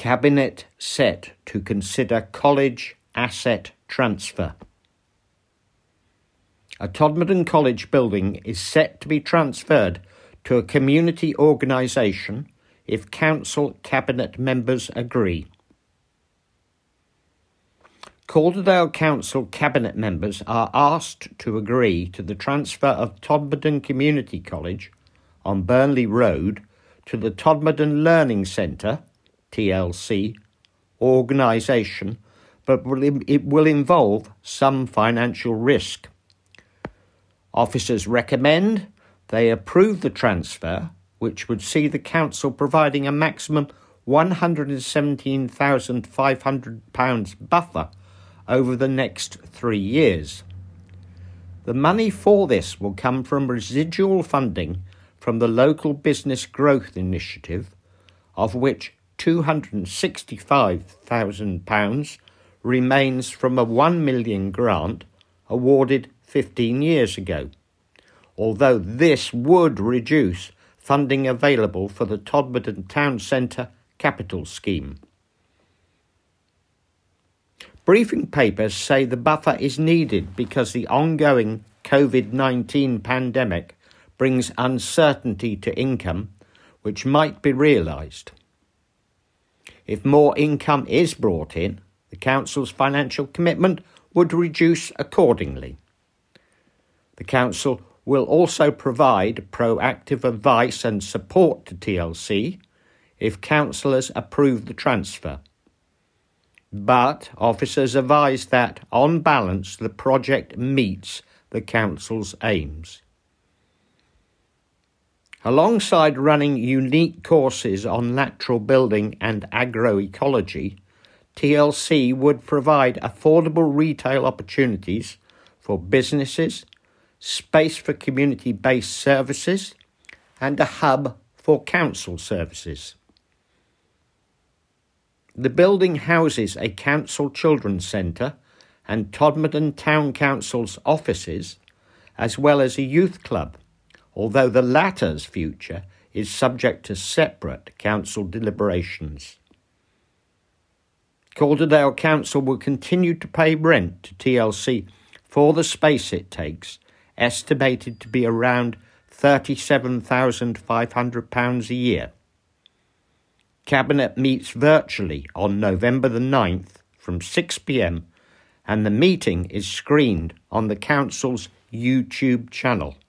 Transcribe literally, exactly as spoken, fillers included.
Cabinet set to consider college asset transfer. A Todmorden College building is set to be transferred to a community organisation if council cabinet members agree. Calderdale Council cabinet members are asked to agree to the transfer of Todmorden Community College on Burnley Road to the Todmorden Learning Centre, T L C, organisation, but it will involve some financial risk. Officers recommend they approve the transfer, which would see the council providing a maximum one hundred seventeen thousand five hundred pounds buffer over the next three years. The money for this will come from residual funding from the Local Business Growth Initiative, of which two hundred sixty-five thousand pounds remains from a one million pounds grant awarded fifteen years ago, although this would reduce funding available for the Todmorden Town Centre Capital Scheme. Briefing papers say the buffer is needed because the ongoing covid nineteen pandemic brings uncertainty to income, which might be realised. If more income is brought in, the council's financial commitment would reduce accordingly. The council will also provide proactive advice and support to T L C if councillors approve the transfer. But officers advise that, on balance, the project meets the council's aims. Alongside running unique courses on natural building and agroecology, T L C would provide affordable retail opportunities for businesses, space for community-based services, and a hub for council services. The building houses a council children's centre and Todmorden Town Council's offices, as well as a youth club, although the latter's future is subject to separate council deliberations. Calderdale Council will continue to pay rent to T L C for the space it takes, estimated to be around thirty-seven thousand five hundred pounds a year. Cabinet meets virtually on November the ninth from six p m and the meeting is screened on the council's YouTube channel.